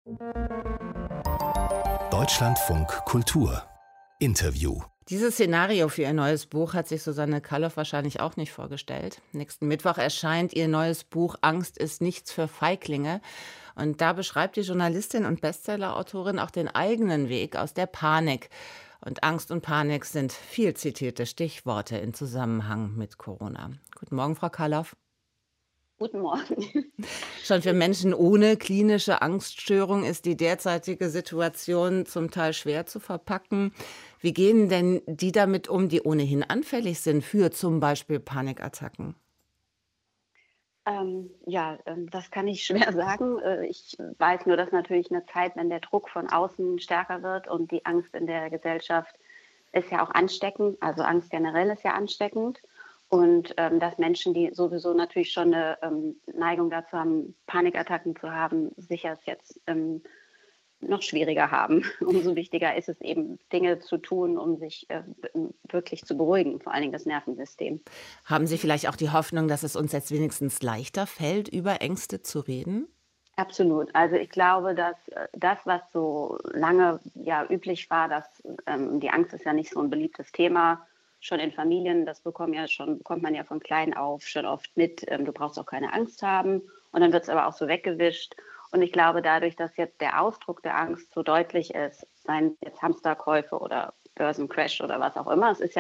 Deutschlandfunk Kultur Interview. Dieses Szenario für ihr neues Buch hat sich Susanne Kalloff wahrscheinlich auch nicht vorgestellt. Nächsten Mittwoch erscheint ihr neues Buch Angst ist nichts für Feiglinge. Und da beschreibt die Journalistin und Bestsellerautorin auch den eigenen Weg aus der Panik. Und Angst und Panik sind viel zitierte Stichworte in Zusammenhang mit Corona. Guten Morgen, Frau Kalloff. Guten Morgen. Schon für Menschen ohne klinische Angststörung ist die derzeitige Situation zum Teil schwer zu verpacken. Wie gehen denn die damit um, die ohnehin anfällig sind für zum Beispiel Panikattacken? Das kann ich schwer sagen. Ich weiß nur, dass natürlich eine Zeit, wenn der Druck von außen stärker wird und die Angst in der Gesellschaft ist ja auch ansteckend, also Angst generell ist ja ansteckend. Und dass Menschen, die sowieso natürlich schon eine Neigung dazu haben, Panikattacken zu haben, sicher es jetzt noch schwieriger haben. Umso wichtiger ist es eben, Dinge zu tun, um sich wirklich zu beruhigen, vor allen Dingen das Nervensystem. Haben Sie vielleicht auch die Hoffnung, dass es uns jetzt wenigstens leichter fällt, über Ängste zu reden? Absolut. Also ich glaube, dass das, was so lange ja üblich war, dass die Angst ist ja nicht so ein beliebtes Thema, schon in Familien, das bekommt man ja von klein auf schon oft mit, du brauchst auch keine Angst haben. Und dann wird es aber auch so weggewischt. Und ich glaube, dadurch, dass jetzt der Ausdruck der Angst so deutlich ist, seien jetzt Hamsterkäufe oder Börsencrash oder was auch immer, ist ja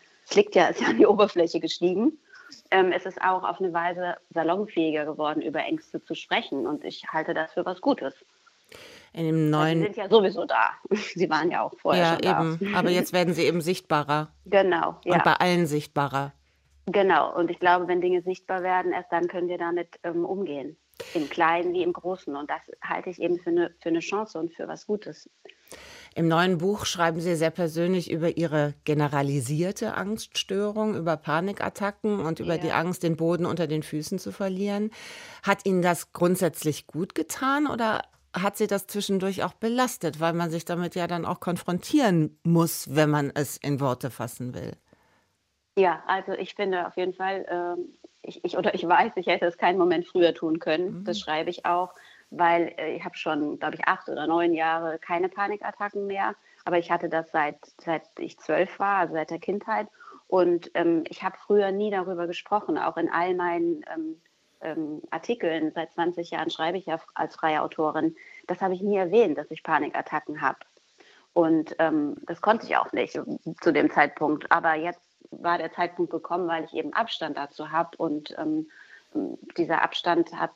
an die Oberfläche gestiegen. Es ist auch auf eine Weise salonfähiger geworden, über Ängste zu sprechen. Und ich halte das für was Gutes. In dem Sie neuen, sind ja sowieso da. Sie waren ja auch vorher ja schon da. eben, aber jetzt werden sie eben sichtbarer Genau, und ja. bei allen sichtbarer. Genau. Und ich glaube, wenn Dinge sichtbar werden, erst dann können wir damit umgehen. Im Kleinen wie im Großen. Und das halte ich eben für eine Chance und für was Gutes. Im neuen Buch schreiben Sie sehr persönlich über Ihre generalisierte Angststörung, über Panikattacken und über die Ja. Angst, den Boden unter den Füßen zu verlieren. Hat Ihnen das grundsätzlich gut getan oder hat Sie das zwischendurch auch belastet, weil man sich damit ja dann auch konfrontieren muss, wenn man es in Worte fassen will? Ja, also ich finde auf jeden Fall, ich weiß, ich hätte es keinen Moment früher tun können. Das schreibe ich auch, weil ich habe schon, glaube ich, 8 oder 9 Jahre keine Panikattacken mehr. Aber ich hatte das seit ich 12 war, also seit der Kindheit. Und ich habe früher nie darüber gesprochen, auch in all meinen Artikeln. Seit 20 Jahren schreibe ich ja als freie Autorin. Das habe ich nie erwähnt, dass ich Panikattacken habe. Und das konnte ich auch nicht zu dem Zeitpunkt. Aber jetzt war der Zeitpunkt gekommen, weil ich eben Abstand dazu habe. Und dieser Abstand hat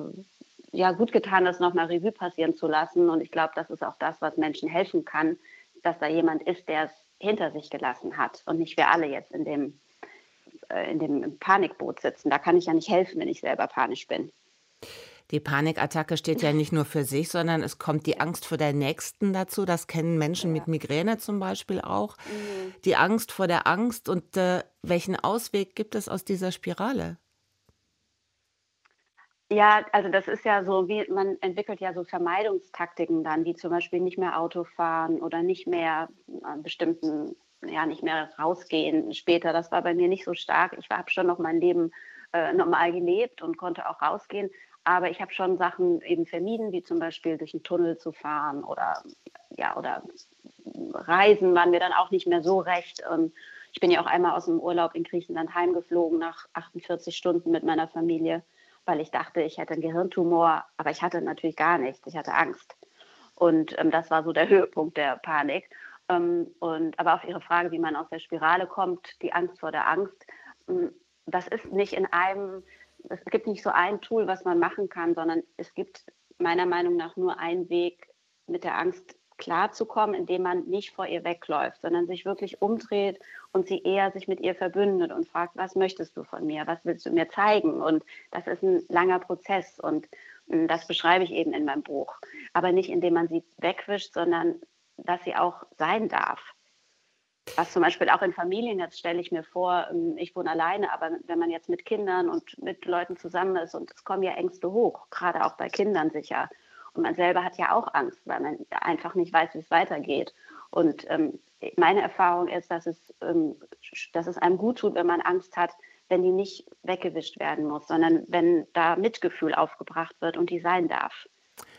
ja gut getan, das nochmal Revue passieren zu lassen. Und ich glaube, das ist auch das, was Menschen helfen kann, dass da jemand ist, der es hinter sich gelassen hat. Und nicht wir alle jetzt in dem Panikboot sitzen. Da kann ich ja nicht helfen, wenn ich selber panisch bin. Die Panikattacke steht ja nicht nur für sich, sondern es kommt die Angst vor der Nächsten dazu. Das kennen Menschen mit Ja. Migräne zum Beispiel auch. Mhm. Die Angst vor der Angst. Und welchen Ausweg gibt es aus dieser Spirale? Ja, also das ist ja so, wie man entwickelt ja so Vermeidungstaktiken dann, wie zum Beispiel nicht mehr Auto fahren oder nicht mehr nicht mehr rausgehen später. Das war bei mir nicht so stark. Ich habe schon noch mein Leben normal gelebt und konnte auch rausgehen. Aber ich habe schon Sachen eben vermieden, wie zum Beispiel durch einen Tunnel zu fahren oder Reisen waren mir dann auch nicht mehr so recht. Ich bin ja auch einmal aus dem Urlaub in Griechenland heimgeflogen nach 48 Stunden mit meiner Familie, weil ich dachte, ich hätte einen Gehirntumor, aber ich hatte natürlich gar nichts. Ich hatte Angst. Und das war so der Höhepunkt der Panik. Aber auf Ihre Frage, wie man aus der Spirale kommt, die Angst vor der Angst, das ist nicht es gibt nicht so ein Tool, was man machen kann, sondern es gibt meiner Meinung nach nur einen Weg, mit der Angst klarzukommen, indem man nicht vor ihr wegläuft, sondern sich wirklich umdreht und sie eher sich mit ihr verbündet und fragt, was möchtest du von mir, was willst du mir zeigen? Und das ist ein langer Prozess und das beschreibe ich eben in meinem Buch. Aber nicht, indem man sie wegwischt, sondern dass sie auch sein darf. Was zum Beispiel auch in Familien, jetzt stelle ich mir vor, ich wohne alleine, aber wenn man jetzt mit Kindern und mit Leuten zusammen ist und es kommen ja Ängste hoch, gerade auch bei Kindern sicher. Und man selber hat ja auch Angst, weil man einfach nicht weiß, wie es weitergeht. Und meine Erfahrung ist, dass es einem gut tut, wenn man Angst hat, wenn die nicht weggewischt werden muss, sondern wenn da Mitgefühl aufgebracht wird und die sein darf.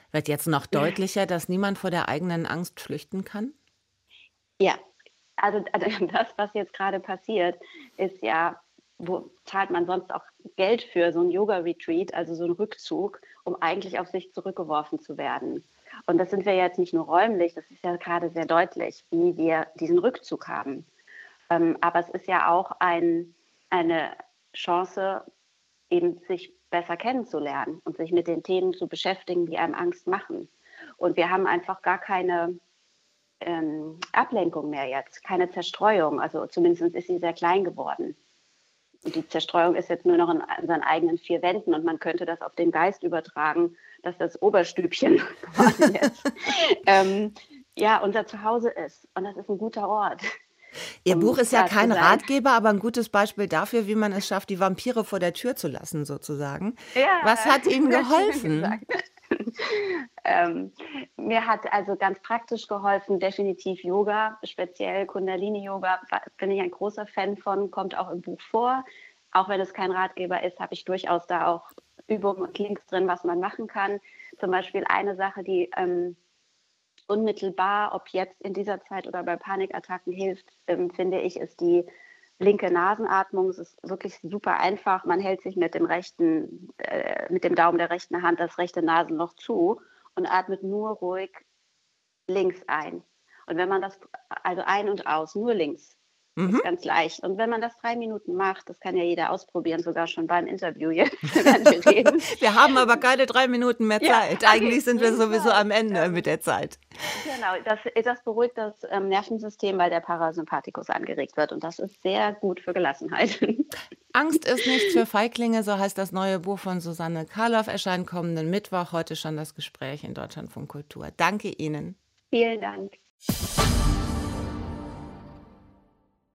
Wird jetzt noch deutlicher, dass niemand vor der eigenen Angst flüchten kann? Ja, also das, was jetzt gerade passiert, ist ja, wo zahlt man sonst auch Geld für so ein Yoga-Retreat, also so ein Rückzug, um eigentlich auf sich zurückgeworfen zu werden. Und das sind wir jetzt nicht nur räumlich, das ist ja gerade sehr deutlich, wie wir diesen Rückzug haben. Aber es ist ja auch eine Chance, eben sich besser kennenzulernen und sich mit den Themen zu beschäftigen, die einem Angst machen. Und wir haben einfach gar keine Ablenkung mehr jetzt, keine Zerstreuung. Also zumindest ist sie sehr klein geworden. Und die Zerstreuung ist jetzt nur noch in unseren eigenen vier Wänden und man könnte das auf den Geist übertragen, dass das Oberstübchen quasi jetzt unser Zuhause ist. Und das ist ein guter Ort. Ihr Buch ist ja kein Ratgeber, aber ein gutes Beispiel dafür, wie man es schafft, die Vampire vor der Tür zu lassen, sozusagen. Ja, was hat Ihnen geholfen? Mir hat also ganz praktisch geholfen, definitiv Yoga, speziell Kundalini-Yoga, bin ich ein großer Fan von, kommt auch im Buch vor. Auch wenn es kein Ratgeber ist, habe ich durchaus da auch Übungen und Links drin, was man machen kann. Zum Beispiel eine Sache, die unmittelbar, ob jetzt in dieser Zeit oder bei Panikattacken hilft, finde ich, ist die linke Nasenatmung. Es ist wirklich super einfach. Man hält sich mit dem Daumen der rechten Hand das rechte Nasenloch zu und atmet nur ruhig links ein. Und wenn man das, also ein und aus, nur links, ist ganz leicht. Und wenn man das 3 Minuten macht, das kann ja jeder ausprobieren, sogar schon beim Interview jetzt, wenn wir reden. Wir haben aber keine 3 Minuten mehr Zeit. Ja, eigentlich sind wir sowieso am Ende mit der Zeit. Genau, das beruhigt das Nervensystem, weil der Parasympathikus angeregt wird. Und das ist sehr gut für Gelassenheit. Angst ist nichts für Feiglinge, so heißt das neue Buch von Susanne Karloff, erscheint kommenden Mittwoch. Heute schon das Gespräch in Deutschlandfunk Kultur. Danke Ihnen. Vielen Dank.